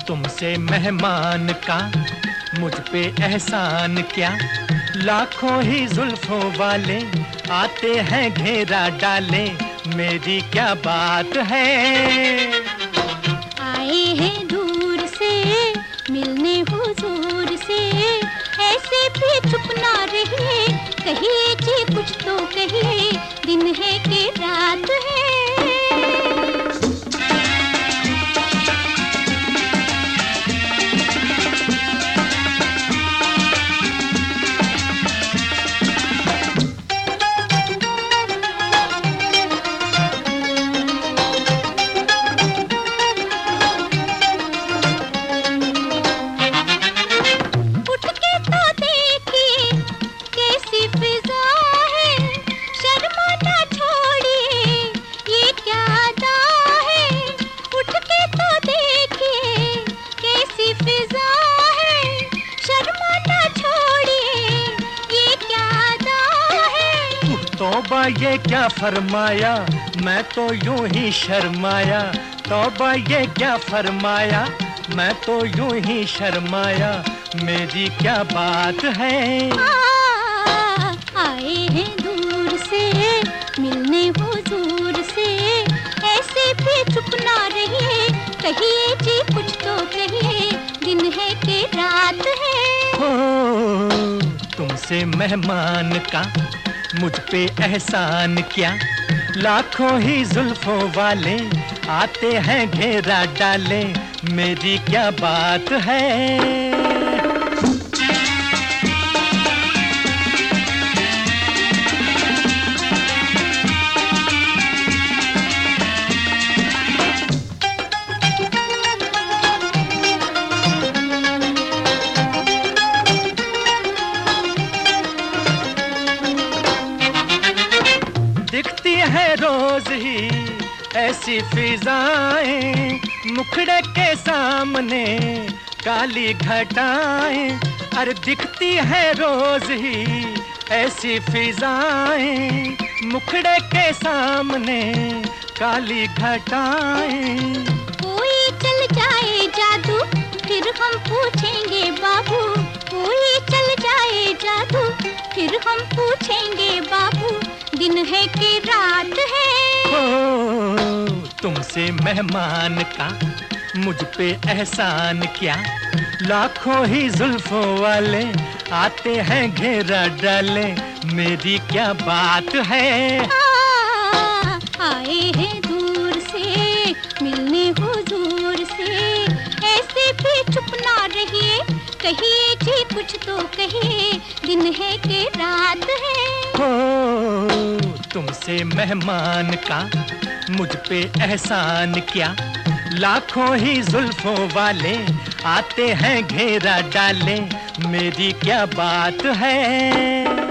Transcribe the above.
तुमसे मेहमान का मुझ पे एहसान क्या। लाखों ही जुल्फों वाले आते हैं घेरा डाले, मेरी क्या बात है। आए हैं दूर से मिलने हुजूर से, ऐसे भी चुप ना रहिए, कहिए जी कुछ तो कहिए, दिन है कि रात है। तौबा ये क्या फरमाया, मैं तो यूं ही शर्माया। तौबा ये क्या फरमाया, मैं तो यूं ही शर्माया, मेरी क्या बात है। आए हैं दूर से मिलने हुजूर से, ऐसे भी चुप ना रहिए, कहिए जी कुछ तो कहिए, दिन है कि रात है। तुमसे मेहमान का मुझ पे एहसान क्या। लाखों ही जुल्फों वाले आते हैं घेरा डाले, मेरी क्या बात है। दिखती है रोज ही ऐसी फिजाएं, मुखड़े के सामने काली घटाएं। अरे दिखती है रोज ही ऐसी फिजाएं, मुखड़े के सामने काली घटाएं। कोई चल जाए जादू फिर हम पूछेंगे बाबू, कोई चल जाए जादू फिर हम पूछेंगे बाबू, दिन है कि रात है। तुमसे मेहमान का मुझ पे एहसान क्या। लाखों ही जुल्फों वाले आते हैं घेरा डाले, मेरी क्या बात है। आए हैं दूर से मिलने हुजूर से, ऐसे भी चुप ना रहिए, कहिए जी कुछ तो कहिए, दिन है कि रात है। तुमसे मेहमान का मुझ पे एहसान क्या। लाखों ही जुल्फों वाले आते हैं घेरा डाले, मेरी क्या बात है।